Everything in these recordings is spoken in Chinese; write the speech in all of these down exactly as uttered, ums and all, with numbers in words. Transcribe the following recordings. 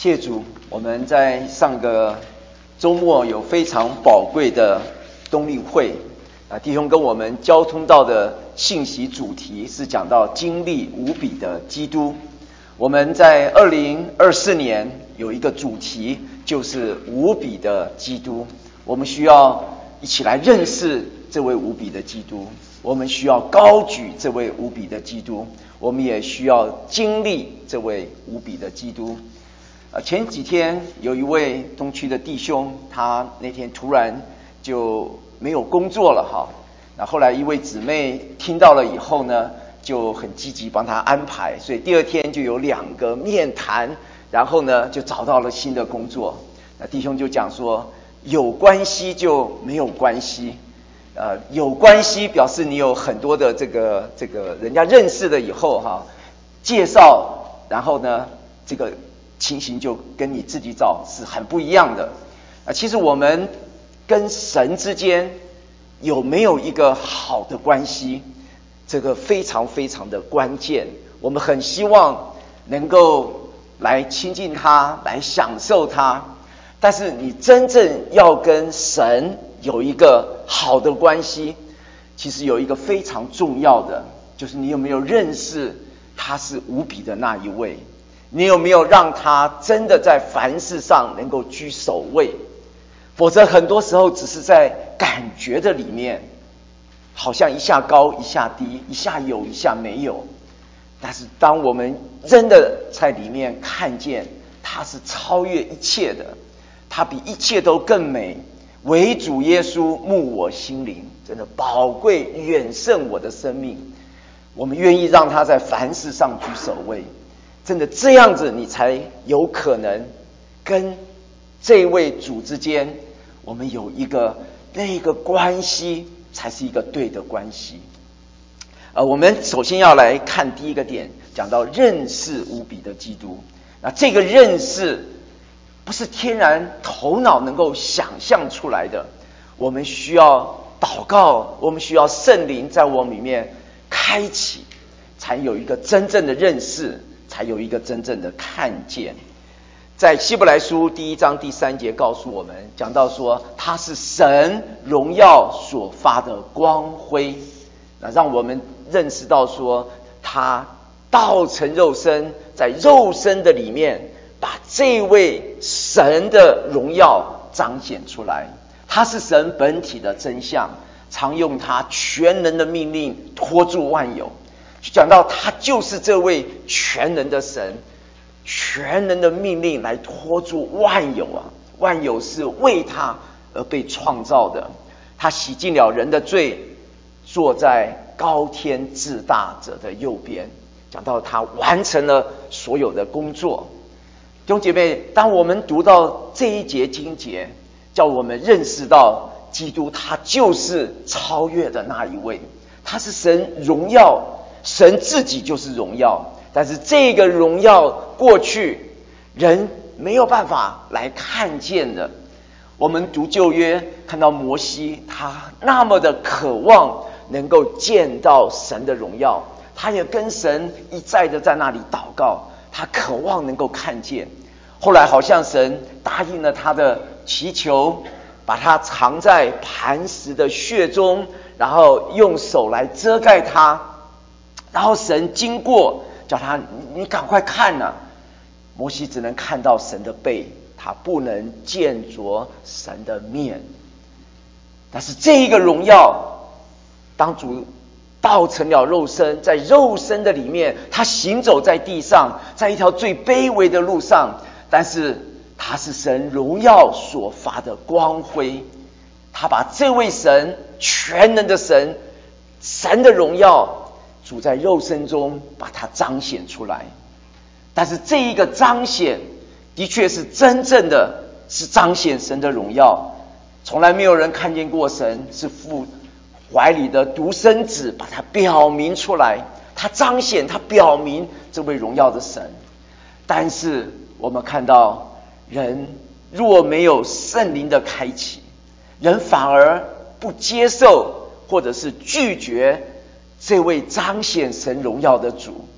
谢主，我们在上个周末有非常宝贵的冬令会啊，弟兄跟我们交通到的信息主题是讲到经历无比的基督。我们在二零二四年有一个主题，就是无比的基督。我们需要一起来认识这位无比的基督，我们需要高举这位无比的基督，我们也需要经历这位无比的基督。呃，前几天有一位东区的弟兄，他那天突然就没有工作了哈。那后来一位姊妹听到了以后呢，就很积极帮他安排，所以第二天就有两个面谈，然后呢就找到了新的工作。那弟兄就讲说，有关系就没有关系，呃，有关系表示你有很多的这个这个人家认识了以后哈，介绍，然后呢这个情形就跟你自己找是很不一样的。啊，其实我们跟神之间有没有一个好的关系，这个非常非常的关键。我们很希望能够来亲近他，来享受他，但是你真正要跟神有一个好的关系，其实有一个非常重要的，就是你有没有认识他是无比的那一位，你有没有让他真的在凡事上能够居首位？否则很多时候只是在感觉的里面，好像一下高一下低，一下有一下没有。但是当我们真的在里面看见他是超越一切的，他比一切都更美，唯主耶稣慕我心灵，真的宝贵远胜我的生命，我们愿意让他在凡事上居首位。真的这样子，你才有可能跟这位主之间，我们有一个那个关系，才是一个对的关系。呃，我们首先要来看第一个点，讲到认识无比的基督。那这个认识不是天然头脑能够想象出来的，我们需要祷告，我们需要圣灵在我们里面开启，才有一个真正的认识，才有一个真正的看见。在希伯来书第一章第三节告诉我们，讲到说他是神荣耀所发的光辉，那让我们认识到说他道成肉身，在肉身的里面把这位神的荣耀彰显出来。他是神本体的真相，常用他全能的命令托住万有，就讲到他就是这位全能的神，全能的命令来托住万有啊，万有是为他而被创造的。他洗净了人的罪，坐在高天至大者的右边，讲到他完成了所有的工作。弟兄姐妹，当我们读到这一节经节，叫我们认识到基督他就是超越的那一位，他是神荣耀，神自己就是荣耀，但是这个荣耀过去人没有办法来看见的。我们读旧约看到摩西，他那么的渴望能够见到神的荣耀，他也跟神一再的在那里祷告，他渴望能够看见。后来好像神答应了他的祈求，把他藏在磐石的穴中，然后用手来遮盖他，然后神经过叫他你赶快看啊，摩西只能看到神的背，他不能见着神的面。但是这一个荣耀，当主道成了肉身，在肉身的里面，他行走在地上，在一条最卑微的路上，但是他是神荣耀所发的光辉，他把这位神全能的神，神的荣耀主在肉身中把它彰显出来。但是这一个彰显的确是真正的是彰显神的荣耀，从来没有人看见过神，是父怀里的独生子把它表明出来，他彰显他表明这位荣耀的神。但是我们看到人若没有圣灵的开启，人反而不接受或者是拒绝这位彰显神荣耀的主，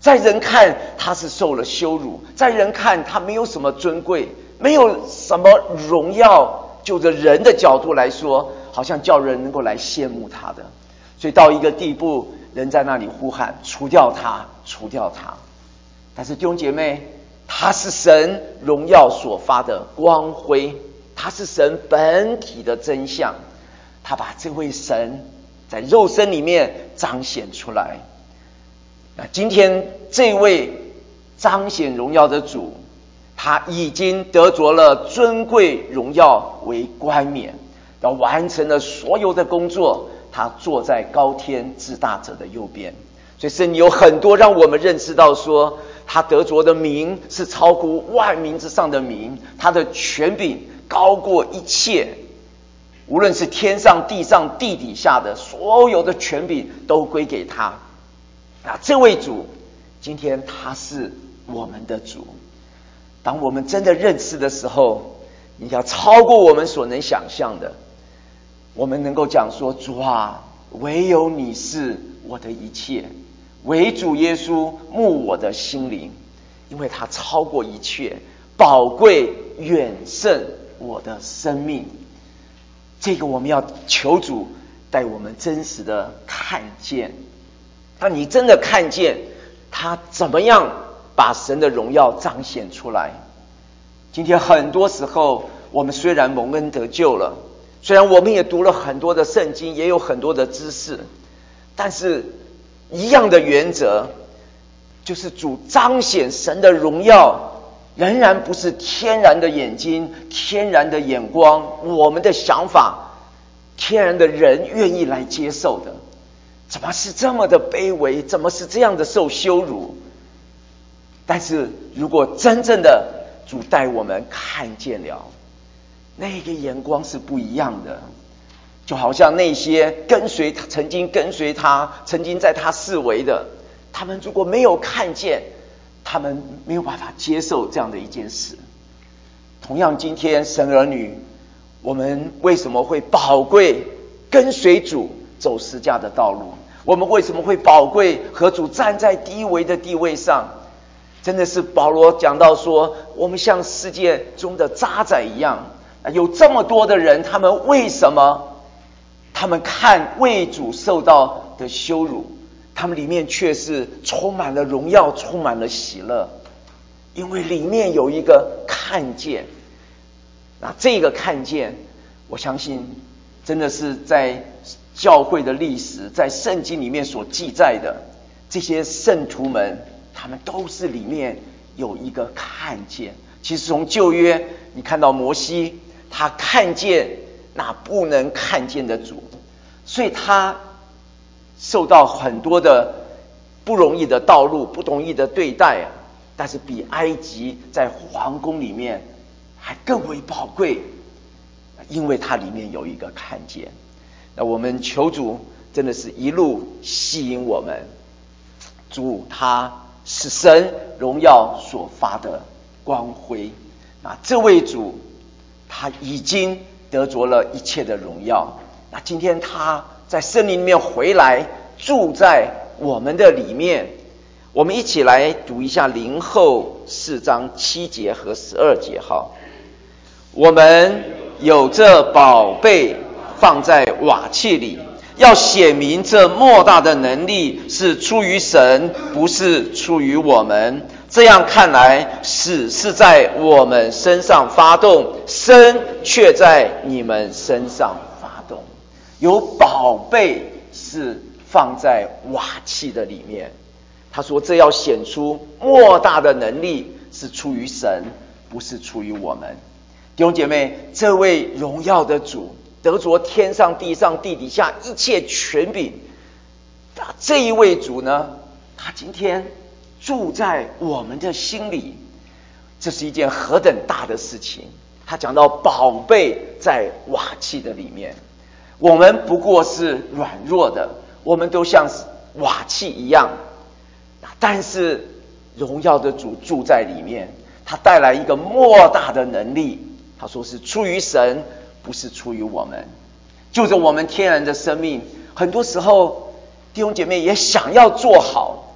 在人看他是受了羞辱，在人看他没有什么尊贵，没有什么荣耀，就着人的角度来说，好像叫人能够来羡慕他的。所以到一个地步，人在那里呼喊，除掉他，除掉他。但是弟兄姐妹，他是神荣耀所发的光辉，他是神本体的真相，他把这位神在肉身里面彰显出来。那今天这位彰显荣耀的主，他已经得着了尊贵荣耀为冠冕，要完成了所有的工作，他坐在高天至大者的右边。所以圣经有很多让我们认识到说，他得着的名是超过万名之上的名，他的权柄高过一切，无论是天上地上地底下的所有的权柄都归给他。那这位主今天他是我们的主，当我们真的认识的时候，你要超过我们所能想象的，我们能够讲说，主啊，唯有你是我的一切，唯主耶稣牧我的心灵，因为他超过一切，宝贵远胜我的生命。这个我们要求主带我们真实的看见。当你真的看见他怎么样把神的荣耀彰显出来。今天很多时候我们虽然蒙恩得救了，虽然我们也读了很多的圣经，也有很多的知识，但是一样的原则，就是主彰显神的荣耀仍然不是天然的眼睛，天然的眼光，我们的想法，天然的人愿意来接受的。怎么是这么的卑微，怎么是这样的受羞辱？但是如果真正的主带我们看见了，那个眼光是不一样的。就好像那些跟随他，曾经跟随他，曾经在他四围的，他们如果没有看见，他们没有办法接受这样的一件事。同样今天神儿女，我们为什么会宝贵跟随主走十架的道路？我们为什么会宝贵和主站在第一位的地位上？真的是保罗讲到说，我们像世界中的渣滓一样，有这么多的人，他们为什么他们看为主受到的羞辱，他们里面却是充满了荣耀，充满了喜乐？因为里面有一个看见。那这个看见，我相信真的是在教会的历史，在圣经里面所记载的这些圣徒们，他们都是里面有一个看见。其实从旧约你看到摩西，他看见那不能看见的主，所以他受到很多的不容易的道路，不容易的对待，但是比埃及在皇宫里面还更为宝贵，因为它里面有一个看见。那我们求主真的是一路吸引我们，主他是神荣耀所发的光辉。那这位主他已经得着了一切的荣耀，那今天他在圣灵里面回来住在我们的里面。我们一起来读一下林后四章七节和十二节。好，我们有这宝贝放在瓦器里，要显明这莫大的能力是出于神，不是出于我们。这样看来，死是在我们身上发动，生却在你们身上发动。有宝贝是放在瓦器的里面，他说这要显出莫大的能力是出于神，不是出于我们。弟兄姐妹，这位荣耀的主，得着天上地上地底下一切权柄，这一位主呢，他今天住在我们的心里，这是一件何等大的事情。他讲到宝贝在瓦器的里面，我们不过是软弱的，我们都像瓦器一样，但是荣耀的主住在里面，他带来一个莫大的能力。他说是出于神，不是出于我们。就着我们天然的生命，很多时候弟兄姐妹也想要做好，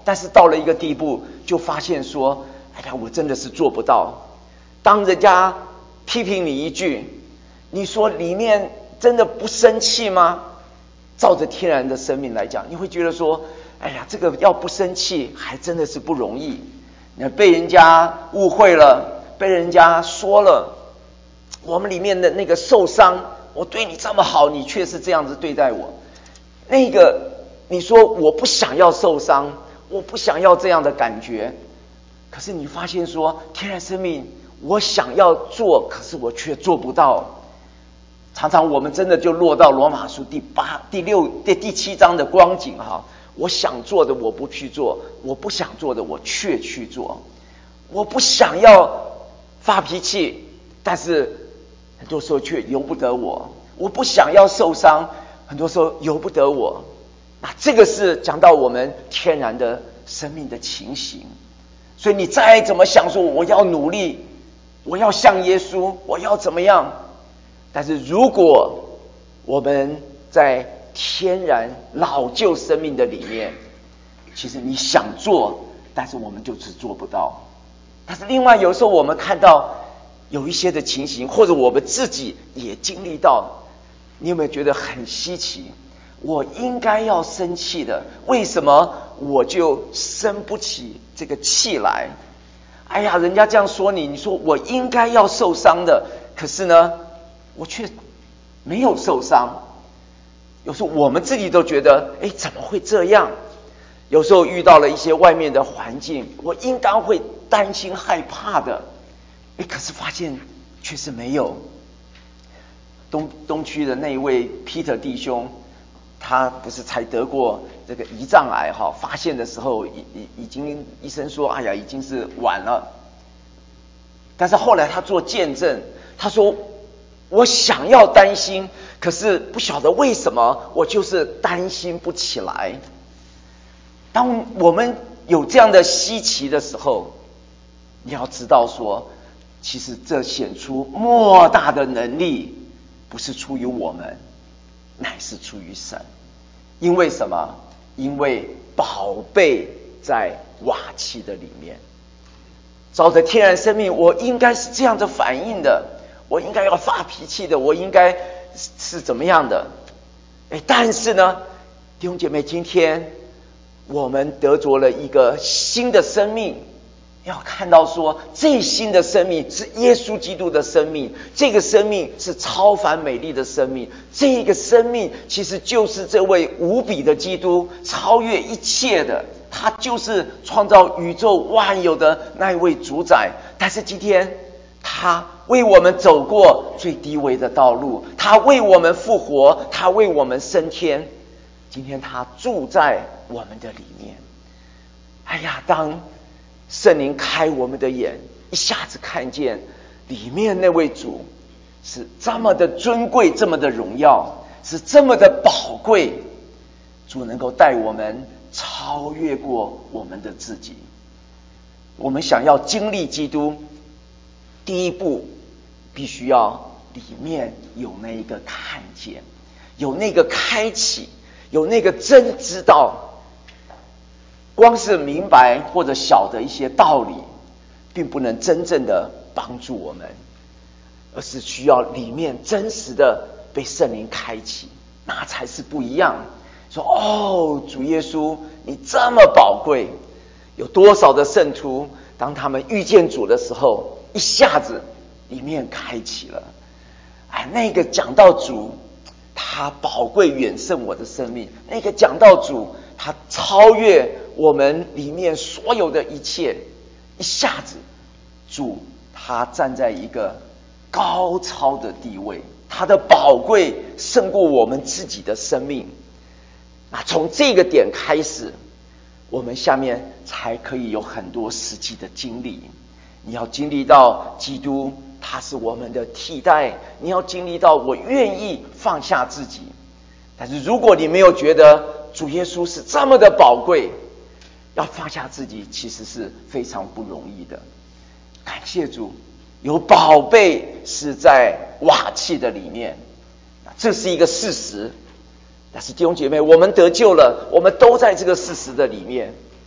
但是到了一个地步，就发现说，哎呀，我真的是做不到。当人家批评你一句，你说里面真的不生气吗？照着天然的生命来讲，你会觉得说，哎呀，这个要不生气还真的是不容易。你被人家误会了，被人家说了，我们里面的那个受伤，我对你这么好，你却是这样子对待我。那个你说我不想要受伤，我不想要这样的感觉，可是你发现说，天然生命我想要做，可是我却做不到。常常我们真的就落到罗马书第八、第六、第第七章的光景哈。我想做的我不去做，我不想做的我却去做。我不想要发脾气，但是很多时候却由不得我。我不想要受伤，很多时候由不得我。那这个是讲到我们天然的生命的情形。所以你再怎么想说我要努力，我要像耶稣，我要怎么样，但是如果我们在天然老旧生命的里面，其实你想做，但是我们就是做不到。但是另外有时候我们看到有一些的情形，或者我们自己也经历到，你有没有觉得很稀奇？我应该要生气的，为什么我就生不起这个气来？哎呀，人家这样说你，你说我应该要受伤的，可是呢我却没有受伤。有时候我们自己都觉得，哎，怎么会这样？有时候遇到了一些外面的环境，我应当会担心害怕的，哎，可是发现却是没有。东东区的那一位 Peter 弟兄，他不是才得过这个胰脏癌哈？发现的时候已已已经医生说，哎呀，已经是晚了。但是后来他做见证，他说我想要担心，可是不晓得为什么我就是担心不起来。当我们有这样的稀奇的时候，你要知道说，其实这显出莫大的能力，不是出于我们，乃是出于神。因为什么？因为宝贝在瓦器的里面。照着天然生命，我应该是这样的反应的，我应该要发脾气的，我应该是怎么样的？哎，但是呢，弟兄姐妹，今天我们得着了一个新的生命，要看到说，这新的生命是耶稣基督的生命，这个生命是超凡美丽的生命，这个生命其实就是这位无比的基督，超越一切的，他就是创造宇宙万有的那一位主宰。但是今天他为我们走过最低微的道路，他为我们复活，他为我们升天，今天他住在我们的里面。哎呀，当圣灵开我们的眼，一下子看见里面那位主是这么的尊贵，这么的荣耀，是这么的宝贵，主能够带我们超越过我们的自己。我们想要经历基督，第一步必须要里面有那一个看见，有那个开启，有那个真知道。光是明白或者晓得一些道理，并不能真正的帮助我们，而是需要里面真实的被圣灵开启，那才是不一样。说哦，主耶稣你这么宝贵，有多少的圣徒当他们遇见主的时候，一下子里面开启了，哎，那个讲到主他宝贵远胜我的生命，那个讲到主他超越我们里面所有的一切，一下子主他站在一个高超的地位，他的宝贵胜过我们自己的生命。那从这个点开始，我们下面才可以有很多实际的经历。你要经历到基督他是我们的替代，你要经历到我愿意放下自己。但是如果你没有觉得主耶稣是这么的宝贵，要放下自己其实是非常不容易的。感谢主，有宝贝是在瓦器的里面，这是一个事实。但是弟兄姐妹，我们得救了，我们都在这个事实的里面。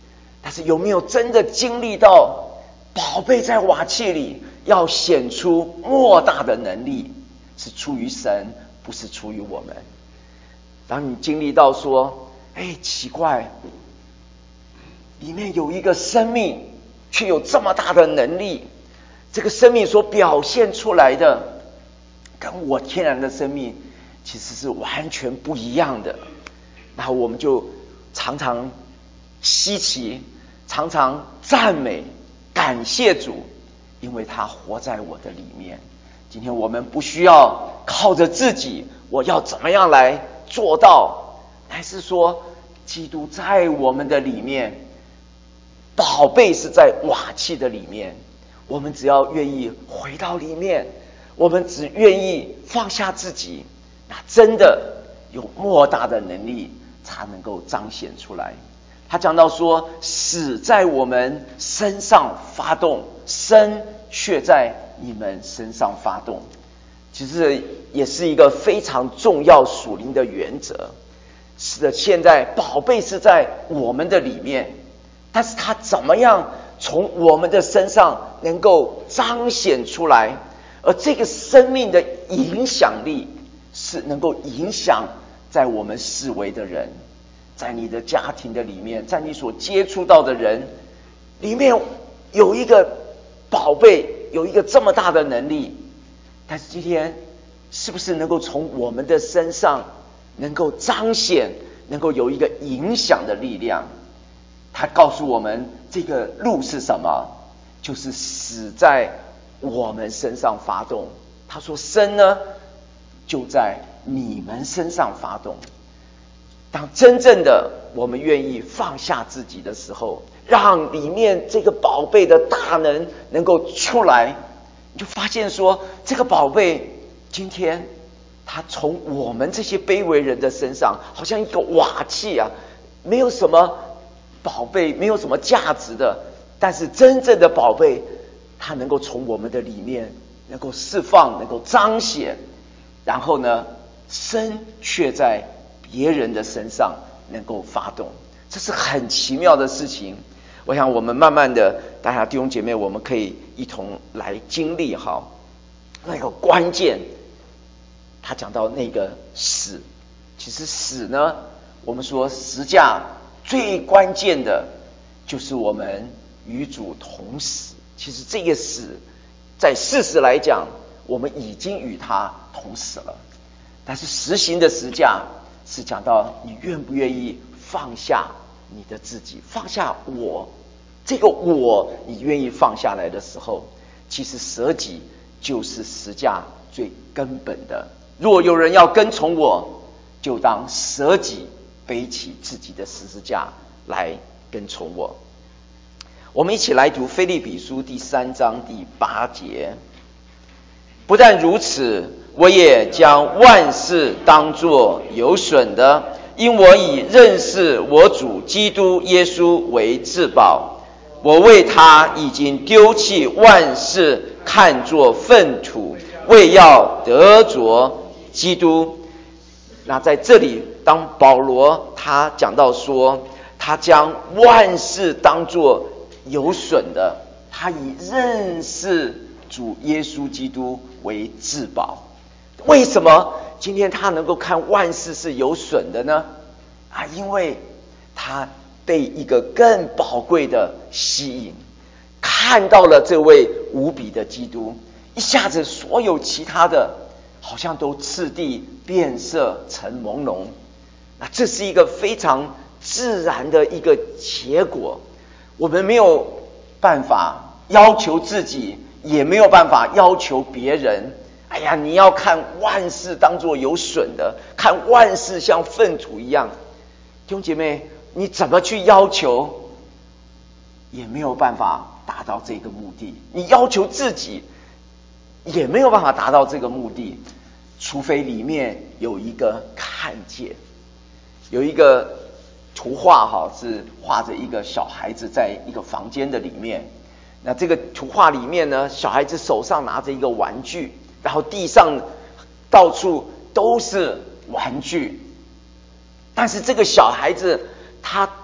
但是有没有真的经历到宝贝在瓦器里要显出莫大的能力，是出于神，不是出于我们。当你经历到说，哎，奇怪，里面有一个生命却有这么大的能力，这个生命所表现出来的跟我天然的生命其实是完全不一样的，然后我们就常常稀奇，常常赞美感谢主，因为他活在我的里面。今天我们不需要靠着自己我要怎么样来做到，乃是说基督在我们的里面，宝贝是在瓦器的里面，我们只要愿意回到里面，我们只愿意放下自己，那真的有莫大的能力才能够彰显出来。他讲到说，死在我们身上发动，生却在你们身上发动。其实也是一个非常重要属灵的原则。是的，现在宝贝是在我们的里面，但是他怎么样从我们的身上能够彰显出来，而这个生命的影响力是能够影响在我们四围的人，在你的家庭的里面，在你所接触到的人里面有一个宝贝，有一个这么大的能力，但是今天是不是能够从我们的身上能够彰显，能够有一个影响的力量？他告诉我们这个路是什么，就是死在我们身上发动。他说生呢就在你们身上发动。当真正的我们愿意放下自己的时候，让里面这个宝贝的大能能够出来，你就发现说，这个宝贝今天他从我们这些卑微人的身上，好像一个瓦器啊，没有什么宝贝，没有什么价值的，但是真正的宝贝，它能够从我们的里面能够释放，能够彰显，然后呢，生却在别人的身上能够发动，这是很奇妙的事情。我想我们慢慢的，大家弟兄姐妹，我们可以一同来经历哈。那个关键，他讲到那个死，其实死呢，我们说十架最关键的就是我们与主同死。其实这个死，在事实来讲，我们已经与他同死了。但是实行的十架是讲到你愿不愿意放下你的自己，放下我，这个我你愿意放下来的时候，其实舍己就是十架最根本的。若有人要跟从我，就当舍己，背起自己的十字架来跟从我。我们一起来读腓立比书第三章第八节。不但如此，我也将万事当作有损的，因我以认识我主基督耶稣为至宝。我为他已经丢弃万事，看作粪土，为要得着基督。那在这里，当保罗他讲到说，他将万事当作有损的，他以认识主耶稣基督为至宝。为什么今天他能够看万事是有损的呢？啊，因为他被一个更宝贵的吸引，看到了这位无比的基督，一下子所有其他的好像都次第变色成朦胧。那这是一个非常自然的一个结果，我们没有办法要求自己，也没有办法要求别人。哎呀，你要看万事当作有损的，看万事像粪土一样。弟兄姐妹，你怎么去要求，也没有办法达到这个目的。你要求自己，也没有办法达到这个目的，除非里面有一个看见。有一个图画哈，是画着一个小孩子在一个房间的里面。那这个图画里面呢，小孩子手上拿着一个玩具，然后地上到处都是玩具。但是这个小孩子他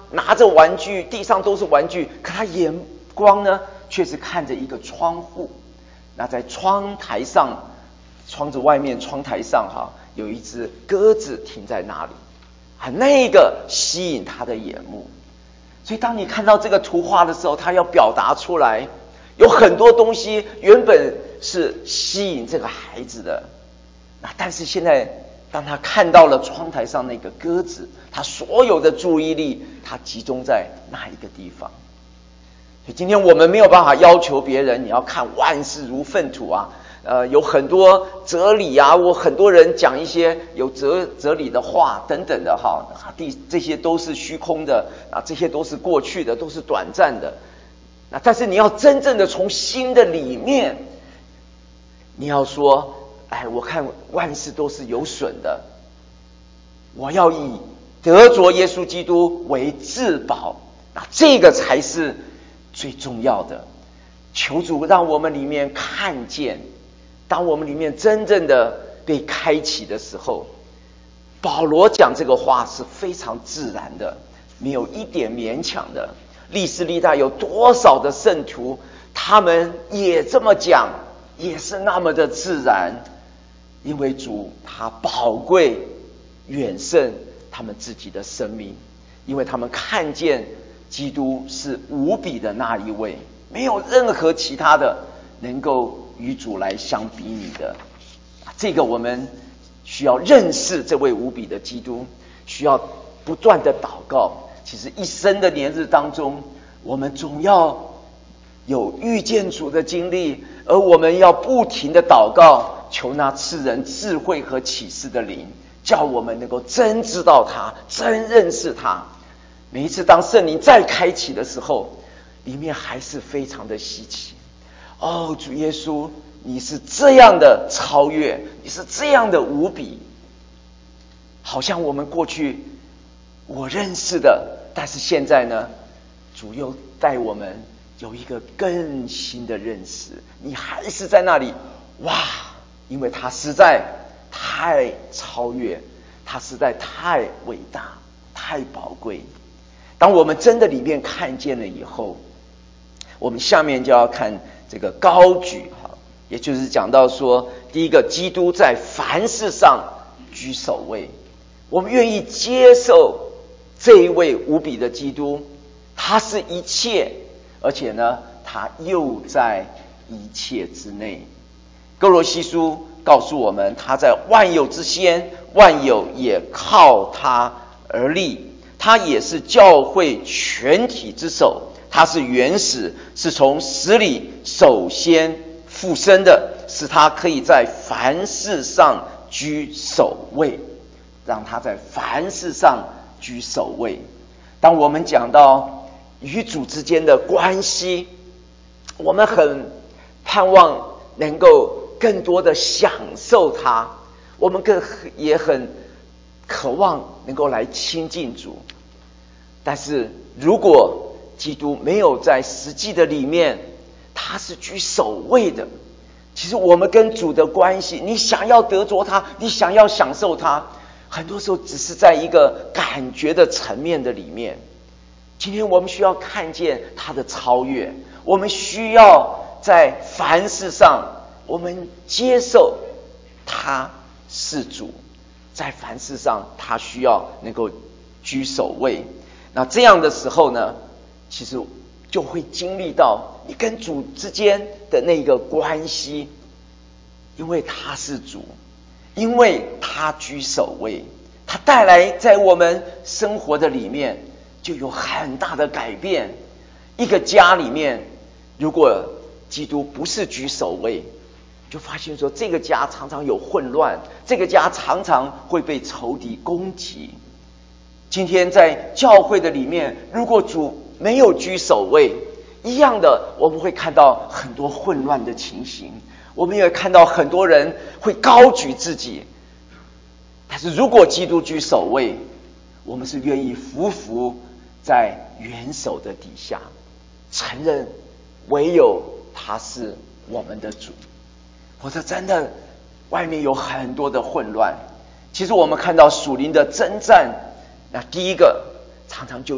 拿着玩具，地上都是玩具，可他眼光呢却是看着一个窗户。那在窗台上，窗子外面窗台上哈，有一只鸽子停在那里，啊，那个吸引他的眼目。所以当你看到这个图画的时候，他要表达出来，有很多东西原本是吸引这个孩子的，那但是现在当他看到了窗台上那个鸽子，他所有的注意力他集中在那一个地方。所以今天我们没有办法要求别人你要看万事如粪土啊，呃，有很多哲理啊，我很多人讲一些有哲哲理的话等等的哈，第这些都是虚空的啊，这些都是过去的，都是短暂的。那但是你要真正的从心的里面，你要说，哎，我看万事都是有损的，我要以得着耶稣基督为至宝，那这个才是最重要的。求主让我们里面看见，当我们里面真正的被开启的时候，保罗讲这个话是非常自然的，没有一点勉强的。历史历代有多少的圣徒，他们也这么讲，也是那么的自然，因为主他宝贵远胜他们自己的生命，因为他们看见基督是无比的那一位，没有任何其他的能够与主来相比拟的。这个我们需要认识这位无比的基督，需要不断的祷告。其实一生的年日当中，我们总要有遇见主的经历，而我们要不停的祷告，求那赐人智慧和启示的灵，叫我们能够真知道他，真认识他。每一次当圣灵再开启的时候，里面还是非常的稀奇。哦，主耶稣，你是这样的超越，你是这样的无比，好像我们过去我认识的，但是现在呢，主又带我们有一个更新的认识。你还是在那里，哇！因为他实在太超越，他实在太伟大，太宝贵。当我们真的里面看见了以后，我们下面就要看这个高举，也就是讲到说，第一个，基督在凡事上居首位。我们愿意接受这一位无比的基督，他是一切，而且呢，他又在一切之内。哥罗西书告诉我们，他在万有之先，万有也靠他而立，他也是教会全体之首，他是原始，是从死里首先复生的，使他可以在凡事上居首位，让他在凡事上居首位。当我们讲到与主之间的关系，我们很盼望能够更多的享受它，我们更也很渴望能够来亲近主。但是如果基督没有在实际的里面，他是居首位的，其实我们跟主的关系，你想要得着他，你想要享受他，很多时候只是在一个感觉的层面的里面。今天我们需要看见他的超越，我们需要在凡事上我们接受他是主，在凡事上他需要能够居首位。那这样的时候呢，其实就会经历到你跟主之间的那个关系，因为他是主，因为他居首位，他带来在我们生活的里面就有很大的改变。一个家里面，如果基督不是居首位，就发现说这个家常常有混乱，这个家常常会被仇敌攻击。今天在教会的里面，如果主没有居首位，一样的我们会看到很多混乱的情形，我们也会看到很多人会高举自己。但是如果基督居首位，我们是愿意匍匐在元首的底下，承认唯有他是我们的主。否则真的外面有很多的混乱。其实我们看到属灵的征战，那第一个常常就是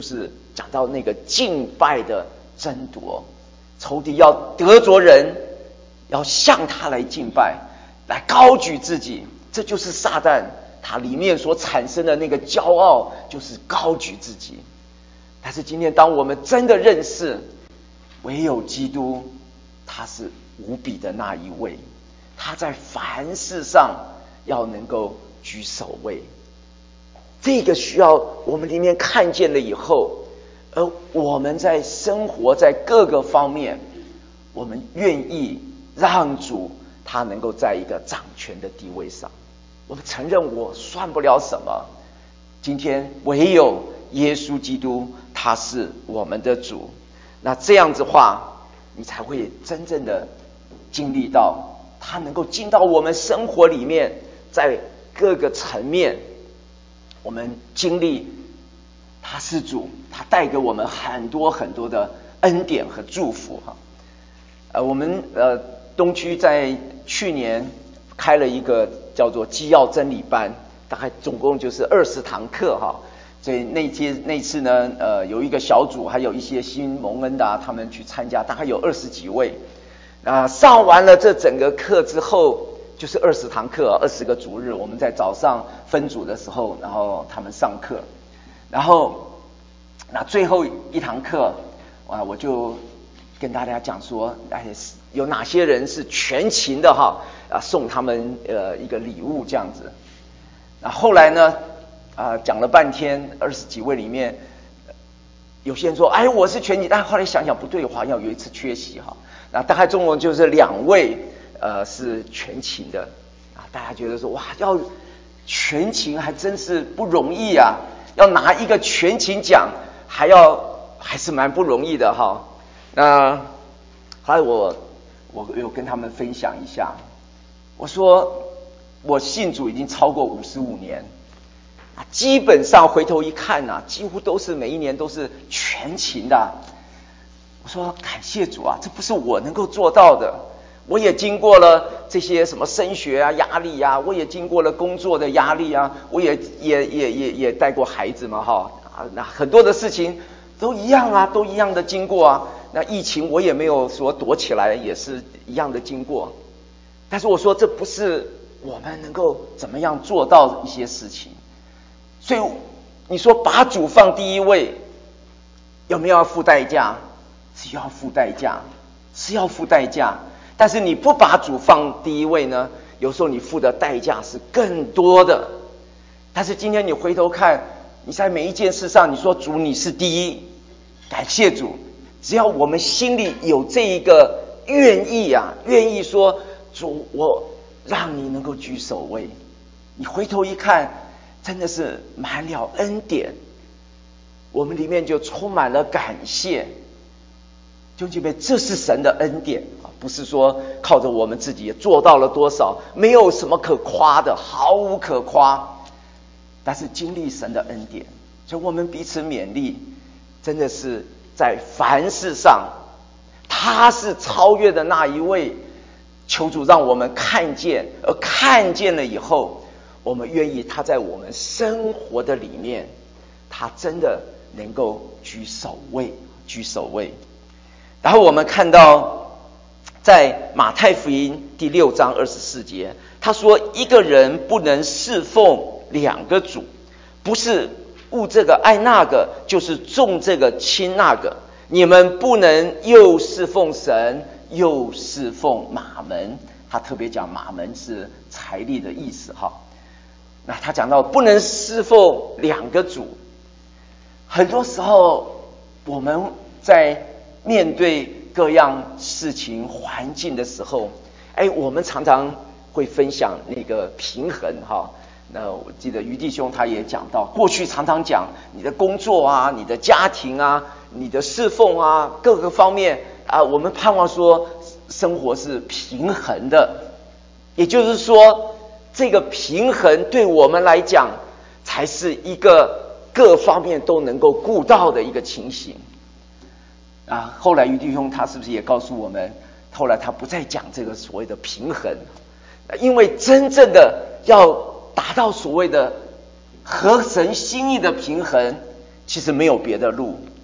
讲到那个敬拜的争夺，仇敌要得着人，要向他来敬拜，来高举自己，这就是撒旦他里面所产生的那个骄傲，就是高举自己。但是今天当我们真的认识唯有基督，他是无比的那一位，他在凡事上要能够居首位，这个需要我们里面看见了以后，而我们在生活在各个方面，我们愿意让主他能够在一个掌权的地位上。我们承认我算不了什么，今天唯有耶稣基督他是我们的主，那这样子的话，你才会真正的经历到他能够进到我们生活里面，在各个层面我们经历他是主，他带给我们很多很多的恩典和祝福哈。呃，我们呃东区在去年开了一个叫做基要真理班，大概总共就是二十堂课哈。所以那届那次呢，呃，有一个小组，还有一些新蒙恩的、啊、他们去参加，大概有二十几位。啊、呃，上完了这整个课之后，就是二十堂课，二十个主日，我们在早上分组的时候，然后他们上课，然后那最后一堂课啊，我就跟大家讲说，哎，有哪些人是全勤的哈啊，送他们呃一个礼物这样子。那后来呢？啊、呃，讲了半天，二十几位里面，有些人说：“哎，我是全勤。”但后来想想不对，好像有一次缺席哈。那大概中文就是两位，呃，是全勤的啊。大家觉得说：“哇，要全勤还真是不容易啊！要拿一个全勤奖，还要还是蛮不容易的哈。”那后来我我有跟他们分享一下，我说我信主已经超过五十五年。基本上回头一看啊，几乎都是每一年都是全勤的。我说感谢主啊，这不是我能够做到的。我也经过了这些什么升学啊压力啊，我也经过了工作的压力啊，我也也也也也带过孩子嘛哈啊，那很多的事情都一样啊，都一样的经过啊。那疫情我也没有说躲起来，也是一样的经过。但是我说这不是我们能够怎么样做到一些事情。所以你说把主放第一位，有没有要付代价？是要付代价，是要付代价。但是你不把主放第一位呢，有时候你付的代价是更多的。但是今天你回头看，你在每一件事上，你说主你是第一，感谢主。只要我们心里有这一个愿意啊，愿意说主，我让你能够居首位，你回头一看。真的是满了恩典，我们里面就充满了感谢。弟兄姐妹，这是神的恩典啊，不是说靠着我们自己做到了多少，没有什么可夸的，毫无可夸。但是经历神的恩典，所以我们彼此勉励，真的是在凡事上，他是超越的那一位。求主让我们看见，而看见了以后。我们愿意他在我们生活的里面，他真的能够居首位，居首位。然后我们看到在马太福音第六章二十四节，他说一个人不能侍奉两个主，不是恶这个爱那个，就是重这个轻那个。你们不能又侍奉神，又侍奉马门。他特别讲马门是财力的意思哈。那他讲到不能侍奉两个主，很多时候我们在面对各样事情环境的时候，哎，我们常常会分享那个平衡哈。那我记得于弟兄他也讲到，过去常常讲你的工作啊、你的家庭啊、你的侍奉啊，各个方面啊，我们盼望说生活是平衡的，也就是说。这个平衡对我们来讲，才是一个各方面都能够顾到的一个情形啊。后来于弟兄他是不是也告诉我们，后来他不再讲这个所谓的平衡，因为真正的要达到所谓的合神心意的平衡，其实没有别的路，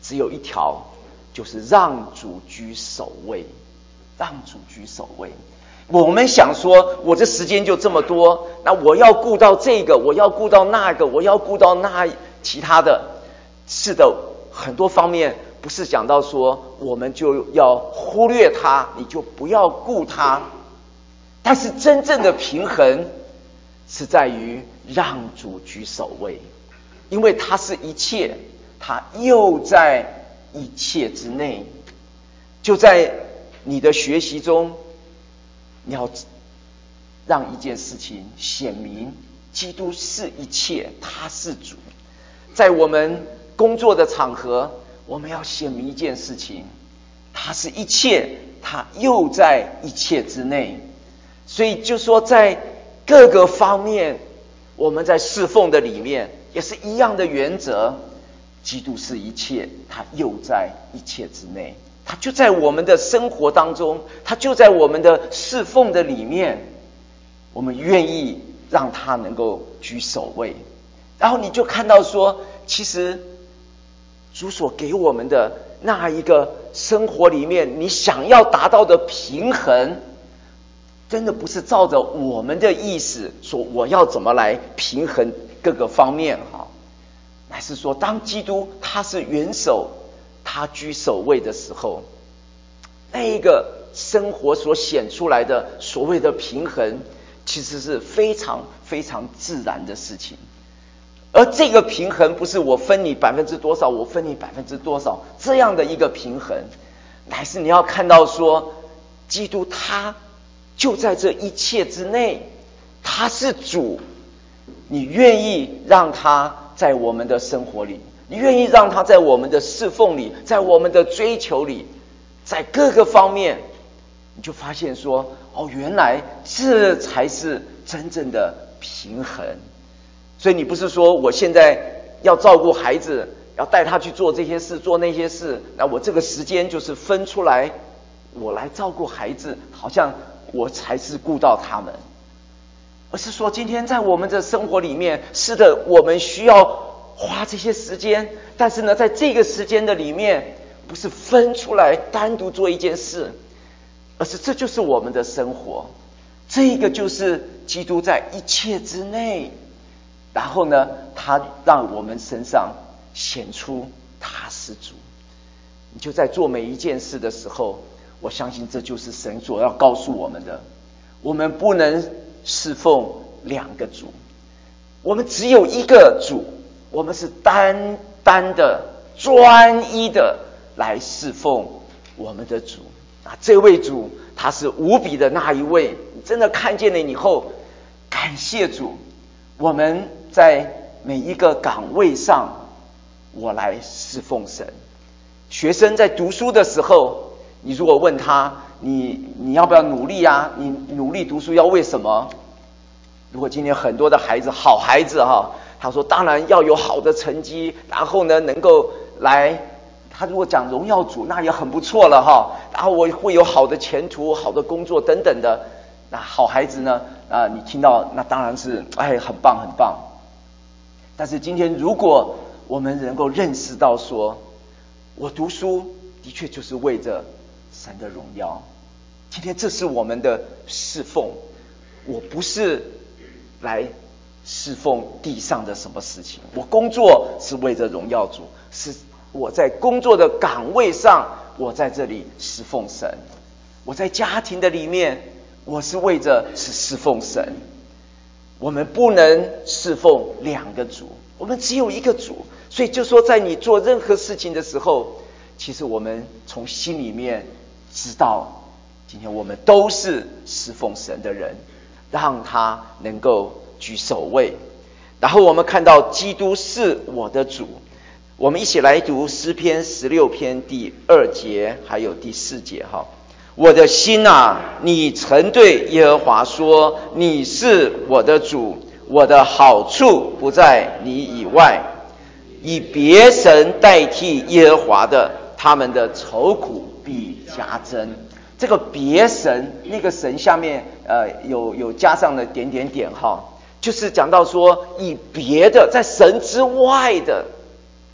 只有一条，就是让主居首位，让主居首位。我们想说，我这时间就这么多，那我要顾到这个，我要顾到那个，我要顾到那其他的。是的，很多方面不是讲到说我们就要忽略它，你就不要顾它。但是真正的平衡是在于让主居首位，因为它是一切，它又在一切之内。就在你的学习中，你要让一件事情显明，基督是一切，他是主。在我们工作的场合，我们要显明一件事情，他是一切，他又在一切之内。所以就说在各个方面，我们在侍奉的里面也是一样的原则，基督是一切，他又在一切之内。他就在我们的生活当中，他就在我们的侍奉的里面，我们愿意让他能够居首位。然后你就看到说，其实主所给我们的那一个生活里面，你想要达到的平衡，真的不是照着我们的意思说我要怎么来平衡各个方面哈，乃是说当基督他是元首，他居首位的时候，那一个生活所显出来的所谓的平衡，其实是非常非常自然的事情。而这个平衡不是我分你百分之多少，我分你百分之多少这样的一个平衡，乃是你要看到说，基督他就在这一切之内，他是主，你愿意让他在我们的生活里，你愿意让他在我们的侍奉里，在我们的追求里，在各个方面，你就发现说，哦，原来这才是真正的平衡。所以你不是说我现在要照顾孩子，要带他去做这些事做那些事，那我这个时间就是分出来我来照顾孩子，好像我才是顾到他们。而是说今天在我们的生活里面，是的，我们需要花这些时间，但是呢，在这个时间的里面，不是分出来单独做一件事，而是这就是我们的生活，这个就是基督在一切之内，然后呢，他让我们身上显出他是主。你就在做每一件事的时候，我相信这就是神所要告诉我们的，我们不能侍奉两个主，我们只有一个主，我们是单单的专一的来侍奉我们的主啊！这位主他是无比的那一位，你真的看见了以后，感谢主，我们在每一个岗位上，我来侍奉神。学生在读书的时候，你如果问他，你你要不要努力啊？你努力读书要为什么？如果今天很多的孩子，好孩子哈，他说当然要有好的成绩，然后呢能够来，他如果讲荣耀主，那也很不错了哈。然后我会有好的前途、好的工作等等的。那好孩子呢？啊，你听到那当然是哎，很棒很棒。但是今天如果我们能够认识到说，我读书的确就是为着神的荣耀，今天这是我们的侍奉，我不是来侍奉地上的什么事情，我工作是为着荣耀主，是我在工作的岗位上，我在这里侍奉神，我在家庭的里面，我是为着是侍奉神。我们不能侍奉两个主，我们只有一个主。所以就说在你做任何事情的时候，其实我们从心里面知道，今天我们都是侍奉神的人，让他能够居首位。然后我们看到基督是我的主，我们一起来读诗篇十六篇第二节还有第四节哈。我的心啊，你曾对耶和华说，你是我的主，我的好处不在你以外。以别神代替耶和华的，他们的愁苦必加增。这个别神，那个神下面呃有有加上了点点点哈，就是讲到说以别的，在神之外的，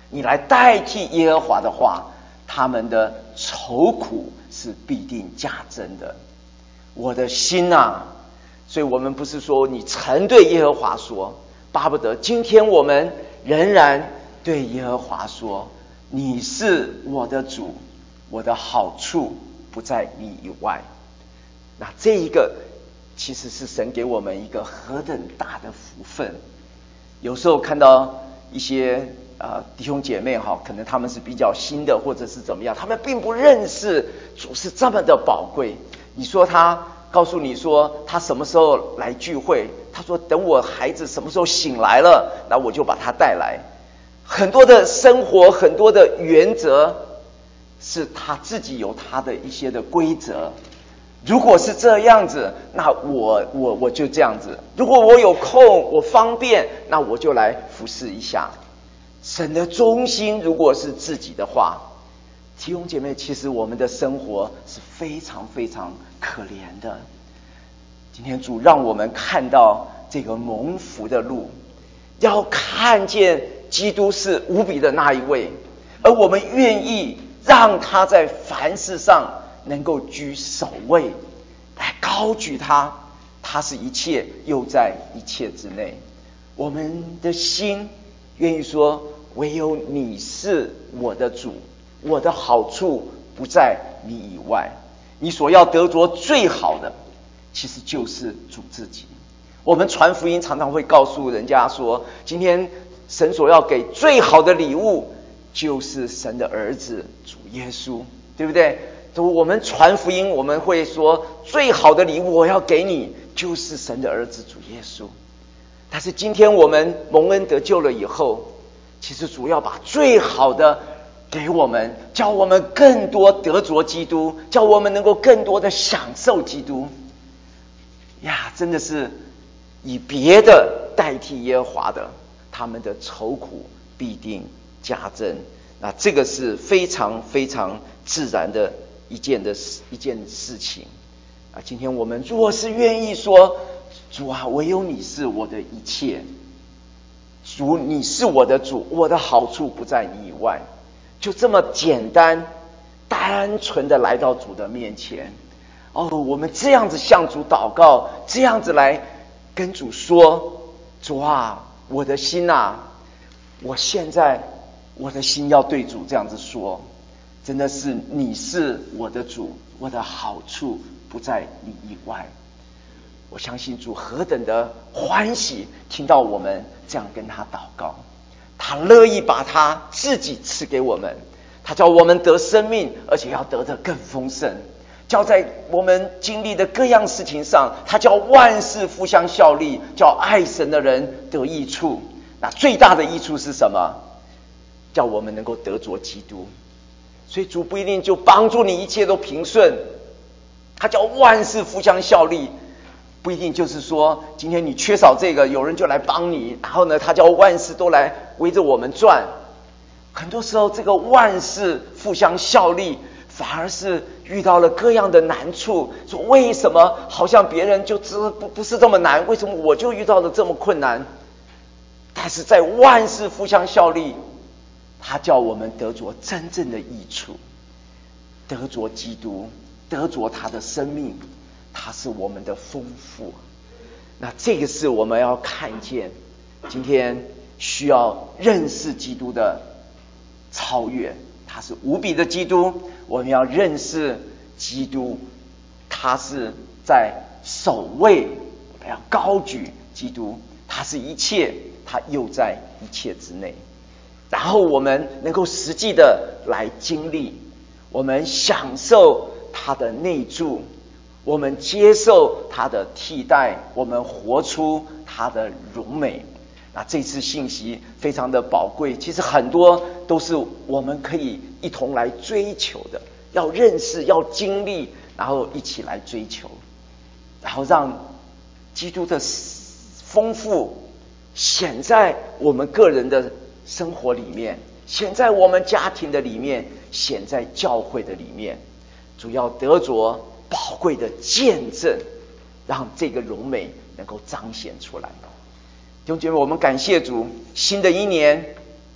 你来代替耶和华的话，他们的愁苦是必定加增的。我的心啊，所以我们不是说你曾对耶和华说，巴不得今天我们仍然对耶和华说，你是我的主，我的好处不在你以外。那这一个其实是神给我们一个何等大的福分。有时候看到一些呃弟兄姐妹哈，可能他们是比较新的，或者是怎么样，他们并不认识主是这么的宝贵。你说他告诉你说他什么时候来聚会，他说等我孩子什么时候醒来了，那我就把他带来。很多的生活，很多的原则是他自己有他的一些的规则。如果是这样子，那我我我就这样子。如果我有空，我方便，那我就来服侍一下。神的中心如果是自己的话，弟兄姐妹，其实我们的生活是非常非常可怜的。今天主让我们看到这个蒙福的路，要看见基督是无比的那一位，而我们愿意让他在凡事上能够居首位，来高举他，他是一切又在一切之内。我们的心愿意说，唯有你是我的主，我的好处不在你以外。你所要得着最好的，其实就是主自己。我们传福音常常会告诉人家说，今天神所要给最好的礼物，就是神的儿子主耶稣，对不对？我们传福音，我们会说最好的礼物我要给你，就是神的儿子主耶稣。但是今天我们蒙恩得救了以后，其实主要把最好的给我们，叫我们更多得着基督，叫我们能够更多的享受基督呀！真的是以别的代替耶和华的，他们的愁苦必定加增。那这个是非常非常自然的一件的一件事情啊！今天我们若是愿意说，主啊，唯有你是我的一切，主你是我的主，我的好处不在你以外，就这么简单单纯的来到主的面前。哦，我们这样子向主祷告，这样子来跟主说，主啊，我的心啊，我现在我的心要对主这样子说，真的是你是我的主，我的好处不在你以外。我相信主何等的欢喜，听到我们这样跟他祷告，他乐意把他自己赐给我们，他叫我们得生命，而且要得得更丰盛，叫在我们经历的各样事情上，他叫万事互相效力，叫爱神的人得益处。那最大的益处是什么？叫我们能够得着基督。所以主不一定就帮助你一切都平顺，他叫万事互相效力，不一定就是说今天你缺少这个，有人就来帮你，然后呢他叫万事都来围着我们转。很多时候这个万事互相效力，反而是遇到了各样的难处，说为什么好像别人就知不不是这么难，为什么我就遇到了这么困难？但是在万事互相效力，他叫我们得着真正的益处，得着基督，得着他的生命，他是我们的丰富。那这个是我们要看见，今天需要认识基督的超越，他是无比的基督，我们要认识基督，他是在首位，我们要高举基督，他是一切，他又在一切之内。然后我们能够实际的来经历，我们享受他的内住，我们接受他的替代，我们活出他的荣美。那这次信息非常的宝贵，其实很多都是我们可以一同来追求的，要认识，要经历，然后一起来追求，然后让基督的丰富显在我们个人的生活里面，显在我们家庭的里面，显在教会的里面，主要得着宝贵的见证，让这个荣美能够彰显出来。弟兄姐妹，我们感谢主，新的一年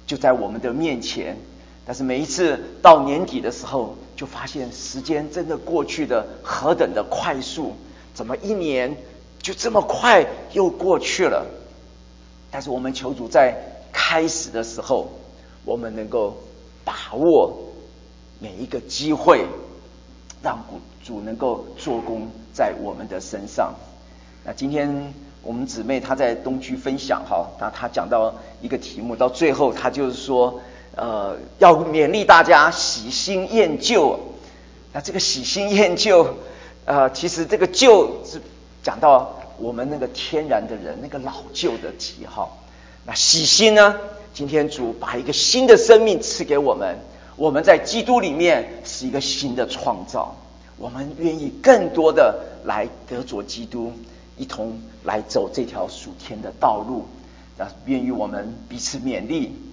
就在我们的面前。但是每一次到年底的时候，就发现时间真的过去的何等的快速，怎么一年就这么快又过去了？但是我们求主在开始的时候，我们能够把握每一个机会，让主能够做工在我们的身上。那今天我们姊妹她在东区分享哈，那她讲到一个题目，到最后她就是说，呃，要勉励大家喜新厌旧。那这个喜新厌旧，呃，其实这个旧是讲到我们那个天然的人，那个老旧的体哈。那喜新呢？今天主把一个新的生命赐给我们，我们在基督里面是一个新的创造，我们愿意更多的来得着基督，一同来走这条属天的道路。那愿意我们彼此勉励，